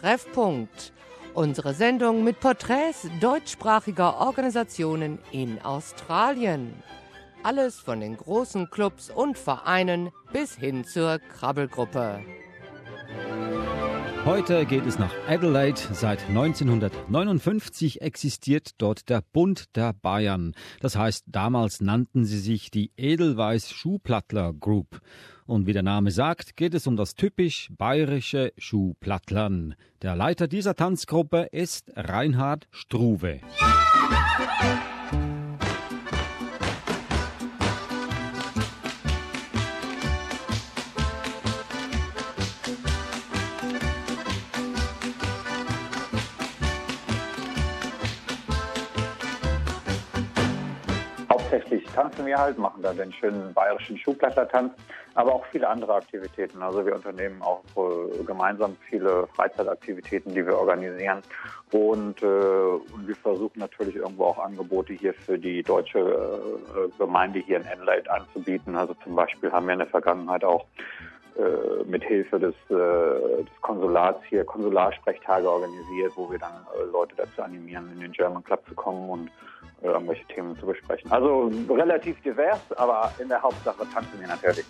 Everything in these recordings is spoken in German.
Treffpunkt. Unsere Sendung mit Porträts deutschsprachiger Organisationen in Australien. Alles von den großen Clubs und Vereinen bis hin zur Krabbelgruppe. Heute geht es nach Adelaide. Seit 1959 existiert dort der Bund der Bayern. Das heißt, damals nannten sie sich die Edelweiss Schuhplattler Group. Und wie der Name sagt, geht es um das typisch bayerische Schuhplattlern. Der Leiter dieser Tanzgruppe ist Reinhard Struve. Hauptsächlich tanzen wir halt, machen da den schönen bayerischen Schuhplattlertanz, aber auch viele andere Aktivitäten. Also wir unternehmen auch gemeinsam viele Freizeitaktivitäten, die wir organisieren. Und wir versuchen natürlich irgendwo auch Angebote hier für die deutsche Gemeinde hier in Adelaide anzubieten. Also zum Beispiel haben wir in der Vergangenheit auch mit Hilfe des Konsulats hier Konsularsprechtage organisiert, wo wir dann Leute dazu animieren, in den German Club zu kommen und irgendwelche Themen zu besprechen. Also relativ divers, aber in der Hauptsache tanzen wir natürlich.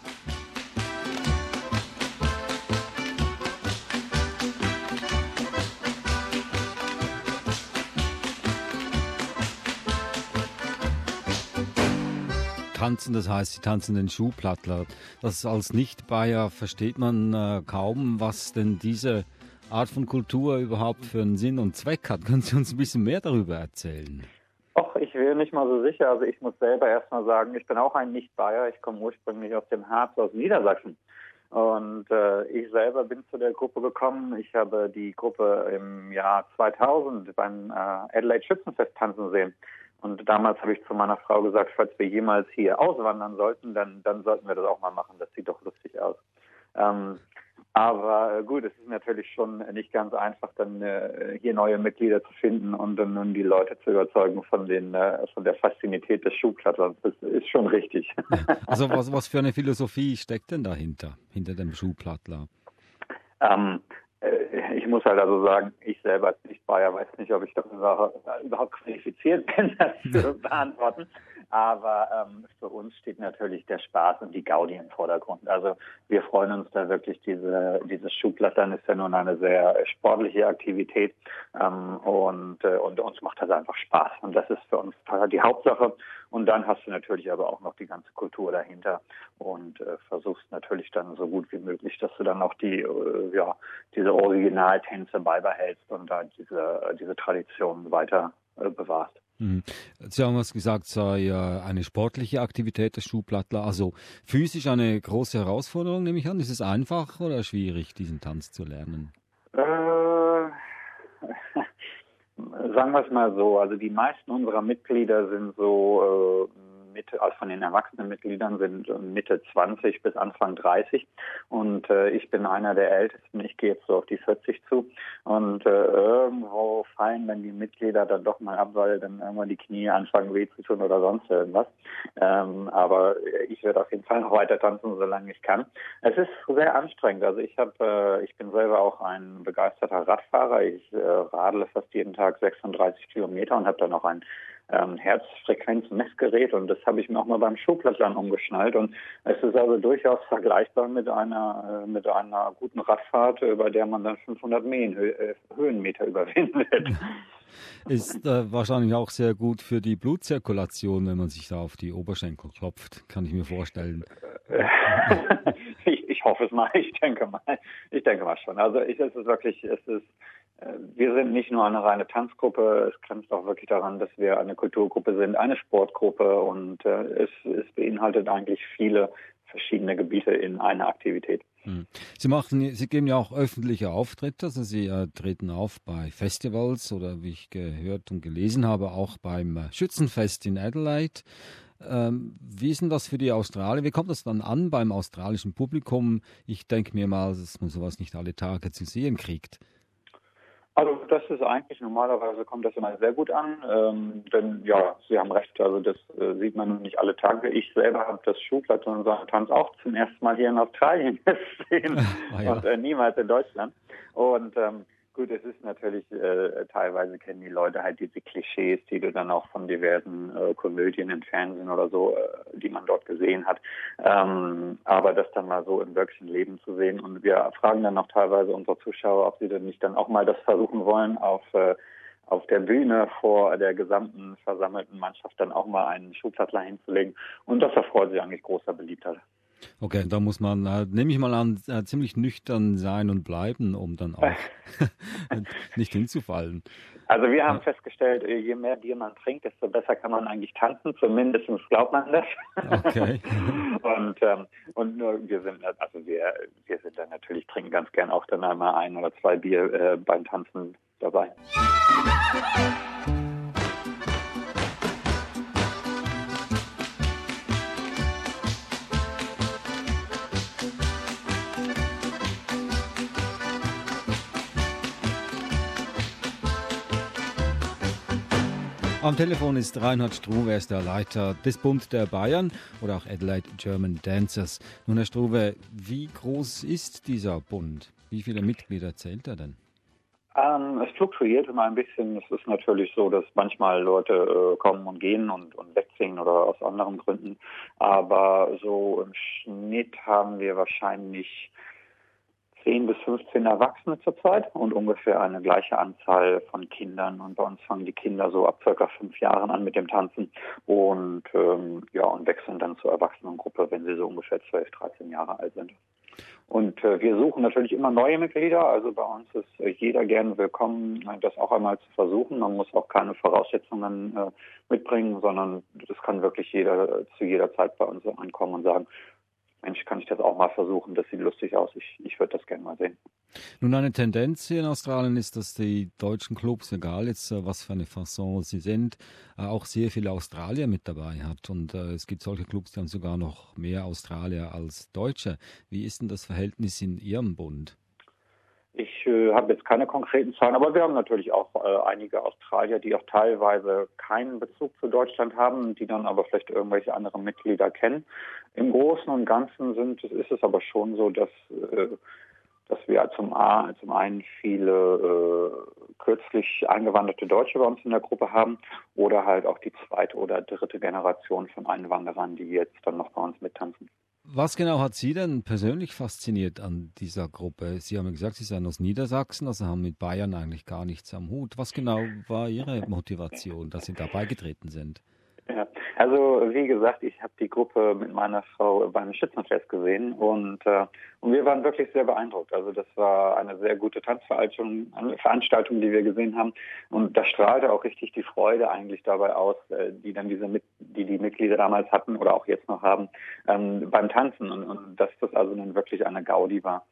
Tanzen, das heißt, sie tanzen den Schuhplattler. Das als Nicht-Bayer versteht man kaum, was denn diese Art von Kultur überhaupt für einen Sinn und Zweck hat. Können Sie uns ein bisschen mehr darüber erzählen? Och, ich wäre nicht mal so sicher. Also ich muss selber erst mal sagen, ich bin auch ein Nicht-Bayer. Ich komme ursprünglich aus dem Harz, aus Niedersachsen. Und ich selber bin zu der Gruppe gekommen. Ich habe die Gruppe im Jahr 2000 beim Adelaide Schützenfest tanzen sehen. Und damals habe ich zu meiner Frau gesagt, falls wir jemals hier auswandern sollten, dann sollten wir das auch mal machen. Das sieht doch lustig aus. Aber gut, es ist natürlich schon nicht ganz einfach, dann hier neue Mitglieder zu finden und dann die Leute zu überzeugen von der Faszinität des Schuhplattlers. Das ist schon richtig. Also was für eine Philosophie steckt denn dahinter, hinter dem Schuhplattler? Ich muss halt also sagen, ich selber als Nicht-Bayer weiß nicht, ob ich darüber überhaupt qualifiziert bin, das zu beantworten. Aber für uns steht natürlich der Spaß und die Gaudi im Vordergrund. Also wir freuen uns da wirklich, dieses Schuhplattern ist ja nun eine sehr sportliche Aktivität und uns macht das einfach Spaß. Und das ist für uns die Hauptsache. Und dann hast du natürlich aber auch noch die ganze Kultur dahinter und versuchst natürlich dann so gut wie möglich, dass du dann auch diese Originaltänze beibehältst und da diese Tradition weiter bewahrst. Sie haben was gesagt, sei eine sportliche Aktivität des Schuhplattler, also physisch eine große Herausforderung, nehme ich an. Ist es einfach oder schwierig, diesen Tanz zu lernen? Sagen wir es mal so, also die meisten unserer Mitglieder sind so von den erwachsenen Mitgliedern sind Mitte 20 bis Anfang 30 und ich bin einer der Ältesten, ich gehe jetzt so auf die 40 zu und irgendwo fallen dann die Mitglieder dann doch mal ab, weil dann irgendwann die Knie anfangen weh zu tun oder sonst irgendwas. Aber ich werde auf jeden Fall noch weiter tanzen, solange ich kann. Es ist sehr anstrengend, also ich bin selber auch ein begeisterter Radfahrer, ich radle fast jeden Tag 36 Kilometer und habe dann noch ein Herzfrequenzmessgerät und das habe ich mir auch mal beim Schuhplattlern umgeschnallt und es ist also durchaus vergleichbar mit einer guten Radfahrt, bei der man dann 500 Höhenmeter überwindet. Ist wahrscheinlich auch sehr gut für die Blutzirkulation, wenn man sich da auf die Oberschenkel klopft, kann ich mir vorstellen. Ich hoffe es mal, ich denke mal schon. Also wir sind nicht nur eine reine Tanzgruppe, es grenzt auch wirklich daran, dass wir eine Kulturgruppe sind, eine Sportgruppe und es beinhaltet eigentlich viele verschiedene Gebiete in einer Aktivität. Sie geben ja auch öffentliche Auftritte, also Sie treten auf bei Festivals oder wie ich gehört und gelesen habe, auch beim Schützenfest in Adelaide. Wie ist denn das für die Australier? Wie kommt das dann an beim australischen Publikum? Ich denke mir mal, dass man sowas nicht alle Tage zu sehen kriegt. Also das ist eigentlich, normalerweise kommt das immer sehr gut an, denn ja, Sie haben recht, also das sieht man nicht alle Tage. Ich selber habe das Schuhplattern-Tanz auch zum ersten Mal hier in Australien gesehen und niemals in Deutschland. Und Gut, es ist natürlich, teilweise kennen die Leute halt diese Klischees, die du dann auch von diversen Komödien im Fernsehen oder so, die man dort gesehen hat. Aber das dann mal so im wirklichen Leben zu sehen. Und wir fragen dann auch teilweise unsere Zuschauer, ob sie denn nicht dann auch mal das versuchen wollen, auf der Bühne vor der gesamten versammelten Mannschaft dann auch mal einen Schuhplattler hinzulegen. Und das erfreut sich eigentlich großer Beliebtheit. Okay, da muss man, nehme ich mal an, ziemlich nüchtern sein und bleiben, um dann auch nicht hinzufallen. Also wir haben festgestellt, je mehr Bier man trinkt, desto besser kann man eigentlich tanzen. Zumindest glaubt man das. Okay. Und wir sind dann natürlich, trinken ganz gern auch dann einmal 1 oder 2 Bier beim Tanzen dabei. Am Telefon ist Reinhard Struve, er ist der Leiter des Bund der Bayern oder auch Adelaide German Dancers. Nun, Herr Struve, wie groß ist dieser Bund? Wie viele Mitglieder zählt er denn? Es fluktuiert immer ein bisschen. Es ist natürlich so, dass manchmal Leute kommen und gehen und wegziehen oder aus anderen Gründen. Aber so im Schnitt haben wir wahrscheinlich 10 bis 15 Erwachsene zurzeit und ungefähr eine gleiche Anzahl von Kindern. Und bei uns fangen die Kinder so ab ca. 5 Jahren an mit dem Tanzen und wechseln dann zur Erwachsenengruppe, wenn sie so ungefähr 12, 13 Jahre alt sind. Und wir suchen natürlich immer neue Mitglieder. Also bei uns ist jeder gerne willkommen, das auch einmal zu versuchen. Man muss auch keine Voraussetzungen mitbringen, sondern das kann wirklich jeder zu jeder Zeit bei uns ankommen und sagen, Mensch, kann ich das auch mal versuchen? Das sieht lustig aus. Ich würde das gerne mal sehen. Nun, eine Tendenz hier in Australien ist, dass die deutschen Clubs, egal jetzt was für eine Fasson sie sind, auch sehr viele Australier mit dabei hat. Und es gibt solche Clubs, die haben sogar noch mehr Australier als Deutsche. Wie ist denn das Verhältnis in Ihrem Bund? Ich habe jetzt keine konkreten Zahlen, aber wir haben natürlich auch einige Australier, die auch teilweise keinen Bezug zu Deutschland haben, die dann aber vielleicht irgendwelche anderen Mitglieder kennen. Im Großen und Ganzen ist es aber schon so, dass wir zum einen viele kürzlich eingewanderte Deutsche bei uns in der Gruppe haben oder halt auch die 2. oder 3. Generation von Einwanderern, die jetzt dann noch bei uns mittanzen. Was genau hat Sie denn persönlich fasziniert an dieser Gruppe? Sie haben ja gesagt, Sie sind aus Niedersachsen, also haben mit Bayern eigentlich gar nichts am Hut. Was genau war Ihre Motivation, dass Sie da beigetreten sind? Ja, also wie gesagt, ich habe die Gruppe mit meiner Frau beim Schützenfest gesehen und wir waren wirklich sehr beeindruckt. Also das war eine sehr gute Tanzveranstaltung, die wir gesehen haben und da strahlte auch richtig die Freude eigentlich dabei aus, die dann die Mitglieder damals hatten oder auch jetzt noch haben beim Tanzen und dass das also dann wirklich eine Gaudi war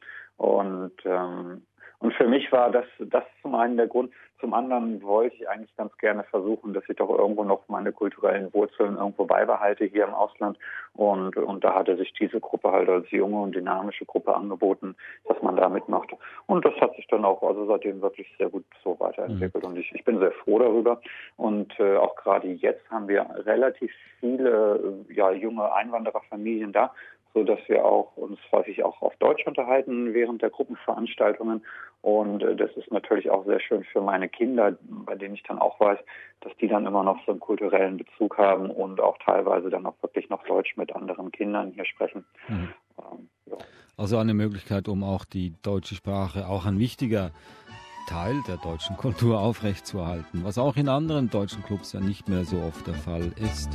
und für mich war das zum einen der Grund. Zum anderen wollte ich eigentlich ganz gerne versuchen, dass ich doch irgendwo noch meine kulturellen Wurzeln irgendwo beibehalte hier im Ausland. Und da hatte sich diese Gruppe halt als junge und dynamische Gruppe angeboten, dass man da mitmacht. Und das hat sich dann auch also seitdem wirklich sehr gut so weiterentwickelt. Und ich bin sehr froh darüber. Und auch gerade jetzt haben wir relativ viele junge Einwandererfamilien da, so dass wir uns häufig auch auf Deutsch unterhalten während der Gruppenveranstaltungen. Und das ist natürlich auch sehr schön für meine Kinder, bei denen ich dann auch weiß, dass die dann immer noch so einen kulturellen Bezug haben und auch teilweise dann auch wirklich noch Deutsch mit anderen Kindern hier sprechen. Mhm. Also eine Möglichkeit, um auch die deutsche Sprache, auch ein wichtiger Teil der deutschen Kultur aufrechtzuerhalten, was auch in anderen deutschen Clubs ja nicht mehr so oft der Fall ist.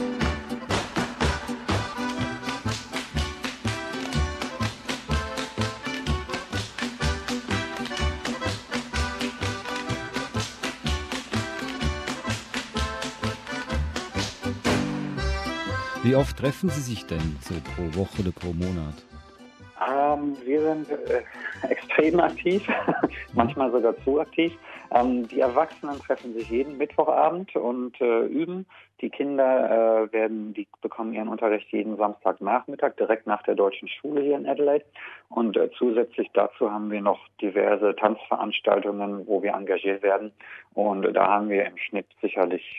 Wie oft treffen Sie sich denn so pro Woche oder pro Monat? Wir sind extrem aktiv, manchmal sogar zu aktiv. Die Erwachsenen treffen sich jeden Mittwochabend und üben. Die Kinder bekommen ihren Unterricht jeden Samstagnachmittag, direkt nach der deutschen Schule hier in Adelaide. Und zusätzlich dazu haben wir noch diverse Tanzveranstaltungen, wo wir engagiert werden. Und da haben wir im Schnitt sicherlich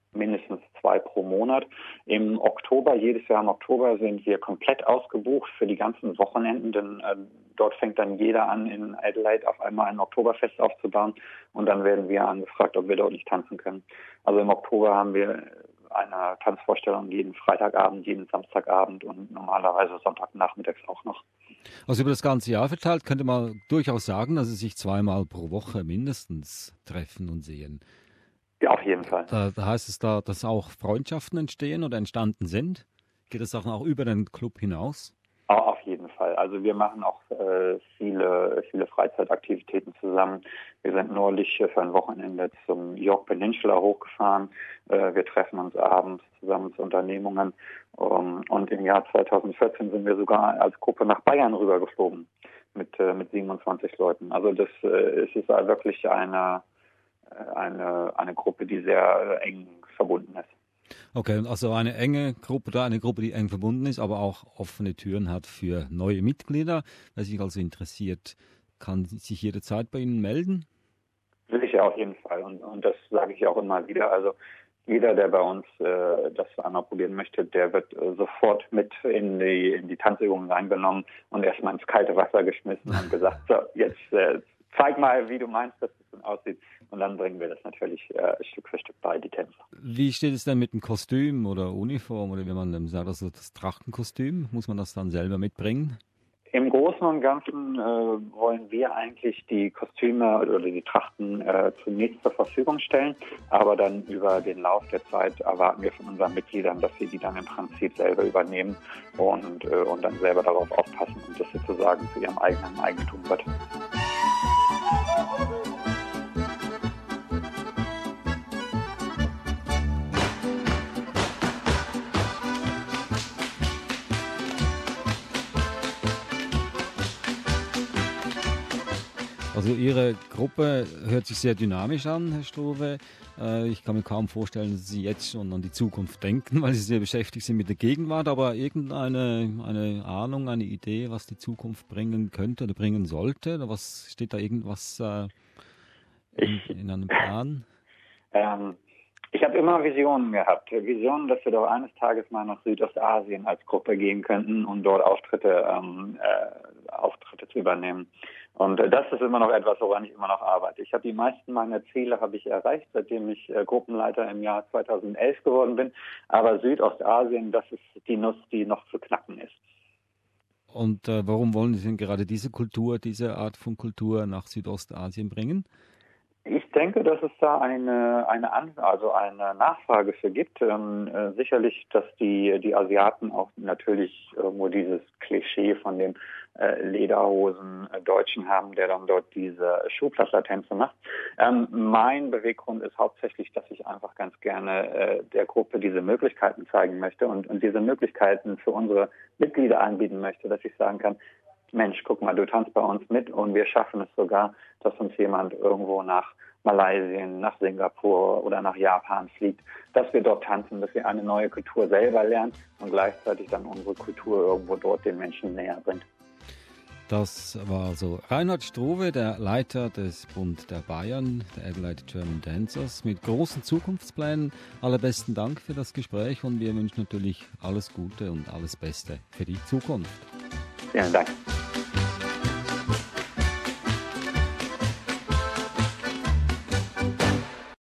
mindestens 2 pro Monat. Im Oktober, jedes Jahr im Oktober sind wir komplett ausgebucht für die ganzen Wochenenden, denn dort fängt dann jeder an, in Adelaide auf einmal ein Oktoberfest aufzubauen und dann werden wir angefragt, ob wir dort nicht tanzen können. Also im Oktober haben wir eine Tanzvorstellung jeden Freitagabend, jeden Samstagabend und normalerweise Sonntagnachmittags auch noch. Also über das ganze Jahr verteilt könnte man durchaus sagen, dass sie sich 2-mal pro Woche mindestens treffen und sehen. Ja, auf jeden Fall. Da heißt es da, dass auch Freundschaften entstehen oder entstanden sind? Geht das auch über den Club hinaus? Auf jeden Fall. Also wir machen auch viele Freizeitaktivitäten zusammen. Wir sind neulich für ein Wochenende zum York Peninsula hochgefahren. Wir treffen uns abends zusammen zu Unternehmungen. Und im Jahr 2014 sind wir sogar als Gruppe nach Bayern rübergeflogen mit 27 Leuten. Also es ist wirklich eine Gruppe, die sehr eng verbunden ist. Okay, also eine Gruppe, die eng verbunden ist, aber auch offene Türen hat für neue Mitglieder. Wer sich also interessiert, kann sich jederzeit bei Ihnen melden? Sicher, auf jeden Fall. Und das sage ich auch immer wieder. Also jeder, der bei uns das einmal probieren möchte, der wird sofort mit in die Tanzübungen reingenommen und erstmal ins kalte Wasser geschmissen und gesagt, so, jetzt zeig mal, wie du meinst, dass es aussieht. Und dann bringen wir das natürlich Stück für Stück bei, die Tänzer. Wie steht es denn mit dem Kostüm oder Uniform oder wie man sagt, also das Trachtenkostüm? Muss man das dann selber mitbringen? Im Großen und Ganzen wollen wir eigentlich die Kostüme oder die Trachten zunächst zur Verfügung stellen, aber dann über den Lauf der Zeit erwarten wir von unseren Mitgliedern, dass sie die dann im Prinzip selber übernehmen und dann selber darauf aufpassen und das sozusagen zu ihrem eigenen Eigentum wird. Also Ihre Gruppe hört sich sehr dynamisch an, Herr Struve. Ich kann mir kaum vorstellen, dass Sie jetzt schon an die Zukunft denken, weil Sie sehr beschäftigt sind mit der Gegenwart. Aber eine Ahnung, eine Idee, was die Zukunft bringen könnte oder bringen sollte? Oder was steht da irgendwas in einem Plan? Ich habe immer Visionen gehabt. Visionen, dass wir doch eines Tages mal nach Südostasien als Gruppe gehen könnten und dort Auftritte zu übernehmen. Und das ist immer noch etwas, woran ich immer noch arbeite. Ich habe die meisten meiner Ziele erreicht, seitdem ich Gruppenleiter im Jahr 2011 geworden bin. Aber Südostasien, das ist die Nuss, die noch zu knacken ist. Und warum wollen Sie denn gerade diese Art von Kultur nach Südostasien bringen? Ich denke, dass es da eine Nachfrage für gibt. Sicherlich, dass die Asiaten auch natürlich irgendwo dieses Klischee von dem Lederhosen Deutschen haben, der dann dort diese Schuhplatzertänze macht. Mein Beweggrund ist hauptsächlich, dass ich einfach ganz gerne der Gruppe diese Möglichkeiten zeigen möchte und diese Möglichkeiten für unsere Mitglieder anbieten möchte, dass ich sagen kann, Mensch, guck mal, du tanzt bei uns mit und wir schaffen es sogar, dass uns jemand irgendwo nach Malaysia, nach Singapur oder nach Japan fliegt, dass wir dort tanzen, dass wir eine neue Kultur selber lernen und gleichzeitig dann unsere Kultur irgendwo dort den Menschen näher bringt. Das war also Reinhard Struve, der Leiter des Bund der Bayern, der Adelaide German Dancers, mit großen Zukunftsplänen. Allerbesten Dank für das Gespräch und wir wünschen natürlich alles Gute und alles Beste für die Zukunft. Vielen Dank.